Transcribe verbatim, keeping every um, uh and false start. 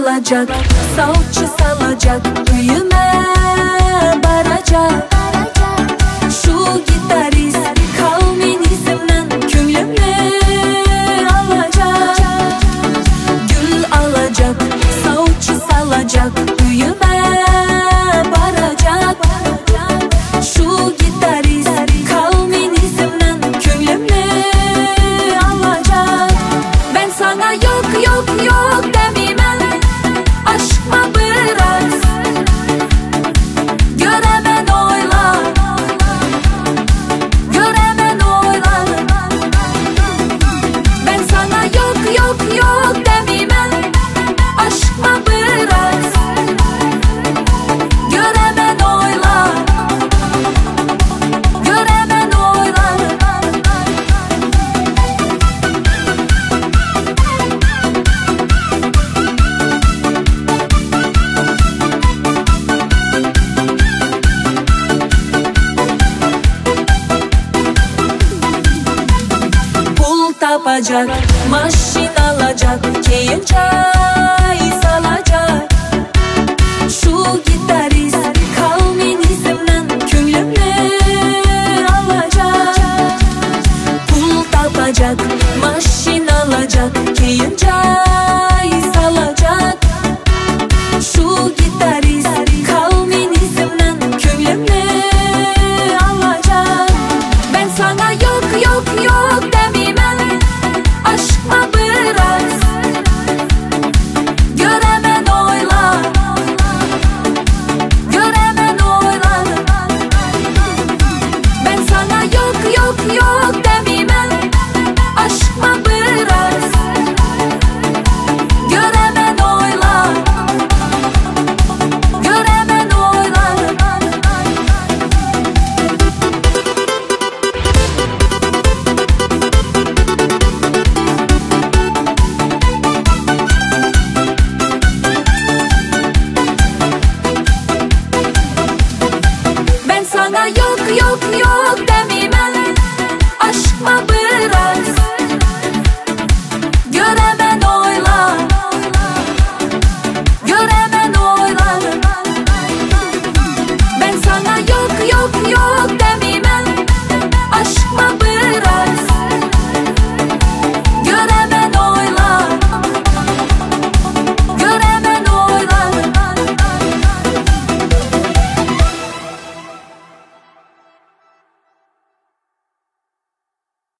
alacak, salça salacak, büyüme baracak. Şu gitarist kalminizmden könlümü alacak. Gül alacak, salça salacak, büyüme baracak. Şu gitarist kalminizmden könlümü alacak. Ben sana yok yok yok demeyim, aşkma biraz göremen oyla, göremen oyla. Ben sana yok yok yok demeyim, aşkma biraz göremen oyla, göremen oyla. Pul tapacak, maşin alacak, keyince